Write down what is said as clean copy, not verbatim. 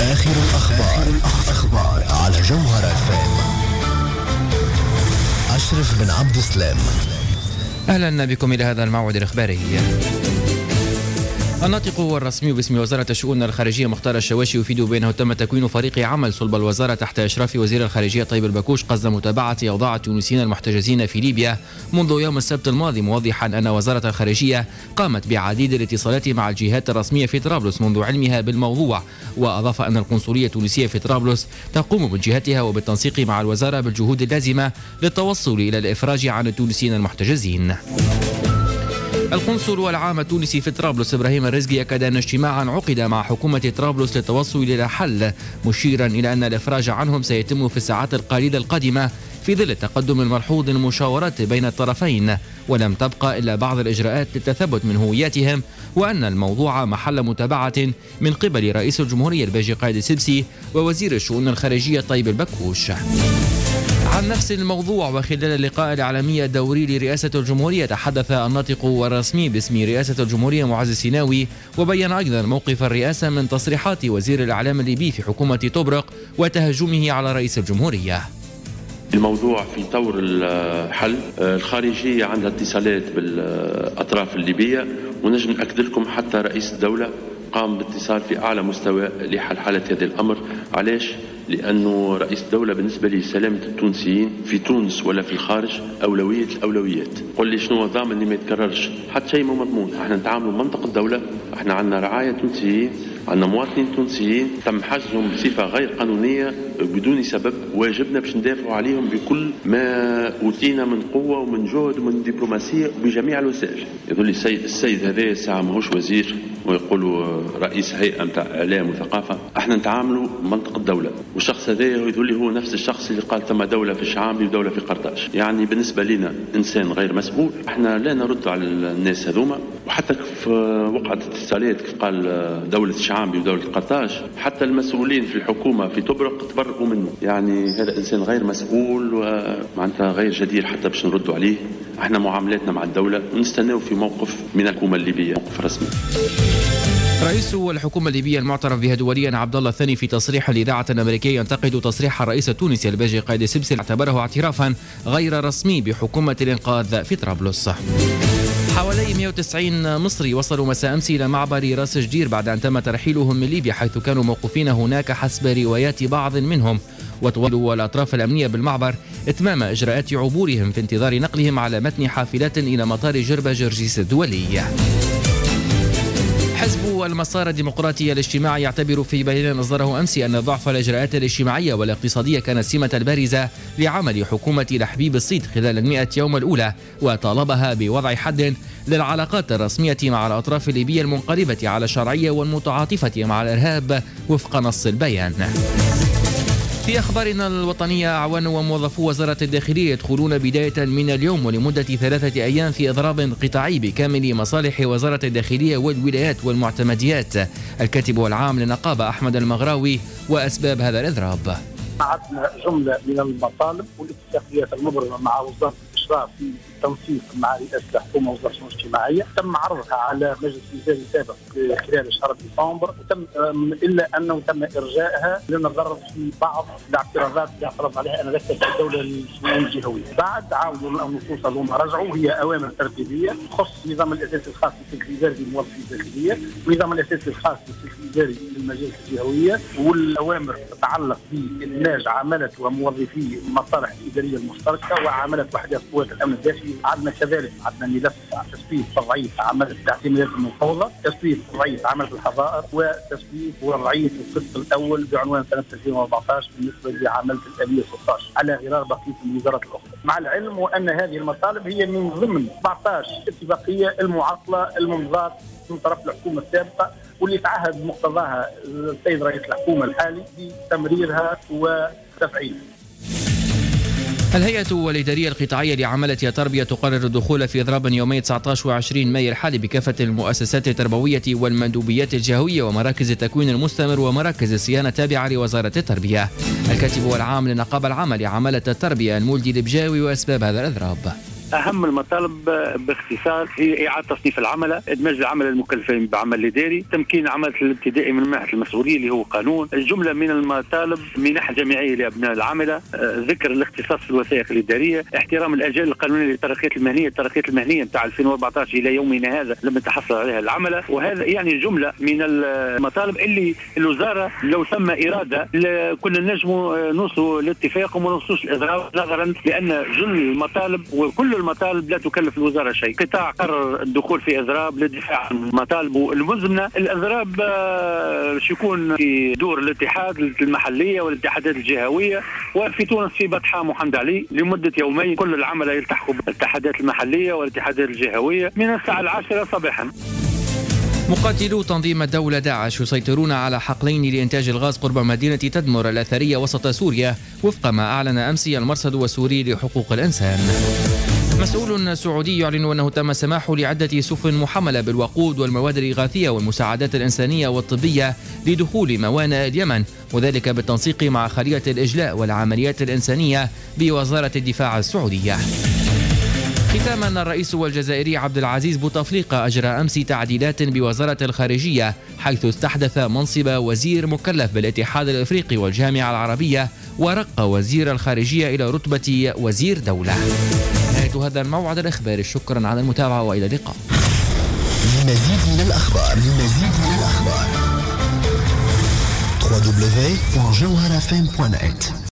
آخر الأخبار على جوهر FM. أشرف بن عبد السلام. أهلا بكم إلى هذا الموعد الإخباري. الناطق الرسمي باسم وزارة الشؤون الخارجية مختار الشواشي يفيد بأنه تم تكوين فريق عمل صلب الوزارة تحت إشراف وزير الخارجية طيب البكوش قصد متابعة أوضاع التونسيين المحتجزين في ليبيا منذ يوم السبت الماضي، موضحا أن وزارة الخارجية قامت بعديد الاتصالات مع الجهات الرسمية في طرابلس منذ علمها بالموضوع، وأضاف أن القنصلية التونسية في طرابلس تقوم من جهتها وبالتنسيق مع الوزارة بالجهود اللازمة للتوصل إلى الإفراج عن التونسيين المحتجزين. القنصل العام التونسي في طرابلس إبراهيم الرزقي أكد أن اجتماعا عقد مع حكومة طرابلس للتوصل إلى حل، مشيرا إلى أن الإفراج عنهم سيتم في الساعات القليلة القادمة في ظل التقدم الملحوظ المشاورات بين الطرفين، ولم تبقى إلا بعض الإجراءات للتثبت من هوياتهم، وأن الموضوع محل متابعة من قبل رئيس الجمهورية الباجي قايد السبسي ووزير الشؤون الخارجية طيب البكوش. عن نفس الموضوع وخلال اللقاء العالمي الدوري لرئاسة الجمهورية تحدث الناطق الرسمي باسم رئاسة الجمهورية معز السيناوي، وبين أيضا موقف الرئاسة من تصريحات وزير الإعلام الليبي في حكومة طبرق وتهجمه على رئيس الجمهورية. الموضوع في طور الحل، الخارجية عندها اتصالات بالأطراف الليبية، ونجم نأكد لكم حتى رئيس الدولة قام باتصال في أعلى مستوى لحل حالة هذا الأمر. علاش؟ لأنه رئيس الدولة بالنسبة لي سلامة التونسيين في تونس ولا في الخارج أولوية الأولويات. قل لي شنو ضامن اللي ما يتكررش؟ حتى شيء مو مضمون. احنا نتعاملوا منطقة الدولة، احنا عندنا رعاية تونسيين، عندنا مواطنين تونسيين تم حجزهم بصفة غير قانونية بدون سبب، واجبنا باش ندافعوا عليهم بكل ما أوتينا من قوة ومن جهد ومن دبلوماسية بجميع الوسائل. يقول لي السيد هذا ساعة ماهوش وزير ويقولوا رئيس هيئة متاع إعلام وثقافة، احنا نتعاملوا منطقة الدولة، والشخص هذا يقول لي هو نفس الشخص اللي قال ثم دولة في الشعامبي ودولة في قرطاج. يعني بالنسبة لنا إنسان غير مسؤول، احنا لا نرد على الناس هذوما. وحتى في وقعة اتصالات كيف قال دولة الشعامبي ودولة قرطاج، حتى المسؤولين في الحكومة في طبرق تبرئوا منه. يعني هذا إنسان غير مسؤول ومعناتها غير جدير حتى باش نردوا عليه. احنا معاملاتنا مع الدولة ونستناو في موقف من الحكومة الليبية، موقف رسمي. رئيس الحكومة الليبية المعترف بها دوليا عبد الله الثاني في تصريح لإذاعة أمريكية ينتقد تصريح الرئيس التونسي الباجي قايد السبسي اعتبره اعترافا غير رسمي بحكومة الإنقاذ في طرابلس. حوالي 190 مصري وصلوا مساء أمس إلى معبر راس جدير بعد أن تم ترحيلهم من ليبيا، حيث كانوا موقوفين هناك حسب روايات بعض منهم، وتواصل الأطراف الأمنية بالمعبر إتمام إجراءات عبورهم في انتظار نقلهم على متن حافلات إلى مطار جربة جرجيس الدولي. حزب المسار الديمقراطي الاجتماعي يعتبر في بيان أصدره أمس أن ضعف الإجراءات الاجتماعية والاقتصادية كان السمة البارزة لعمل حكومة لحبيب الصيد خلال 100 يوم الأولى، وطالبها بوضع حد للعلاقات الرسمية مع الأطراف الليبية المنقلبة على الشرعية والمتعاطفة مع الإرهاب وفق نص البيان. في أخبارنا الوطنية، أعوان وموظفو وزارة الداخلية يدخلون بداية من اليوم ولمدة 3 أيام في إضراب قطاعي بكامل مصالح وزارة الداخلية والولايات والمعتمديات. الكاتب العام للنقابة أحمد المغراوي وأسباب هذا الإضراب. عندنا جملة من المطالب والاتفاقيات المبرمة مع وزارة الإشراف في التنسيق مع رئاسة الحكومة ووزارة الشؤون الاجتماعية، تم عرضها على مجلس وزاري سابق خلال شهر ديسمبر، وتم إلا أنه تم إرجائها لنظر في بعض الاعتراضات اللي اعترض عليها آنذاك الدولة الشؤون الجهوية. بعد عاودوا النصوص هذوما رجعوا، هي أوامر ترتيبية تخص النظام الأساسي الخاص بالسلك الإداري للموظفين الداخلية، والنظام الأساسي الخاص بالسلك الإداري للمجالس الجهوية، والأوامر تتعلق بإنتاج عمالة وموظفي المصالح الإدارية المشتركة وعمالة وحدات قوات الأمن الداخلي. عندنا كذلك ملف تسويف وضعية عمالة الاعتمادات المفوضة، تسويف وضعية عمالة الحظائر، وتسويف وضعية القسط الأول بعنوان سنة 2014 بالنسبة لعمالة الآلية 16 على غرار بقية الوزارات الأخرى. مع العلم وأن هذه المطالب هي من ضمن 14 اتفاقية المعطلة الممضاة من طرف الحكومة السابقة، واللي تعهد بمقتضاها السيد رئيس الحكومة الحالي بتمريرها وتفعيلها. الهيئة الإدارية القطاعية لعمالة التربية تقرر الدخول في إضراب يومي 19 و20 مايو الحالي بكافة المؤسسات التربوية والمندوبيات الجهوية ومراكز التكوين المستمر ومراكز الصيانة التابعة لوزارة التربية. الكاتب العام للنقابة العامة لعمالة التربية المولدي البجاوي وأسباب هذا الإضراب. أهم المطالب باختصار هي إعادة تصنيف العملة، إدماج العمل المكلفين بعمل الإداري، تمكين عمل الابتدائي من منحة المسؤولية اللي هو قانون. الجملة من المطالب منح جامعية لأبناء العملة، ذكر الاختصاص في الوثائق الإدارية، احترام الأجال القانونية للترقيات المهنية. الترقيات المهنية نتاع 2014 إلى يومنا هذا لم تحصل عليها العملة، وهذا يعني جملة من المطالب اللي الوزارة لو ثم إرادة كنا نجموا نوصلوا لاتفاق وما نوصلوش الإضراب، نظرا لأن جل المطالب وكل المطالب لا تكلف الوزارة شيء. قطاع قرر الدخول في إضراب للدفاع عن مطالبه المزمنة. الإضراب يكون في دور الاتحاد المحلية والاتحادات الجهوية، وفي تونس في بطحة محمد علي لمدة يومين كل العملاء يلتحقوا بالاتحادات المحلية والاتحادات الجهوية من الساعة 10 صباحا. مقاتلو تنظيم الدولة داعش يسيطرون على حقلين لإنتاج الغاز قرب مدينة تدمر الأثرية وسط سوريا، وفق ما أعلن أمس المرصد السوري لحقوق الإنسان. مسؤول سعودي يعلن أنه تم السماح لعدة سفن محملة بالوقود والمواد الإغاثية والمساعدات الإنسانية والطبية لدخول موانئ اليمن، وذلك بالتنسيق مع خلية الإجلاء والعمليات الإنسانية بوزارة الدفاع السعودية. ختاما، الرئيس الجزائري عبد العزيز بوتفليقة أجرى أمس تعديلات بوزارة الخارجية، حيث استحدث منصب وزير مكلف بالاتحاد الإفريقي والجامعة العربية، ورق وزير الخارجية إلى رتبة وزير دولة. نهاية هذا الموعد الإخباري، شكرا على المتابعة وإلى اللقاء. لمزيد من الأخبار www.jawharafm.net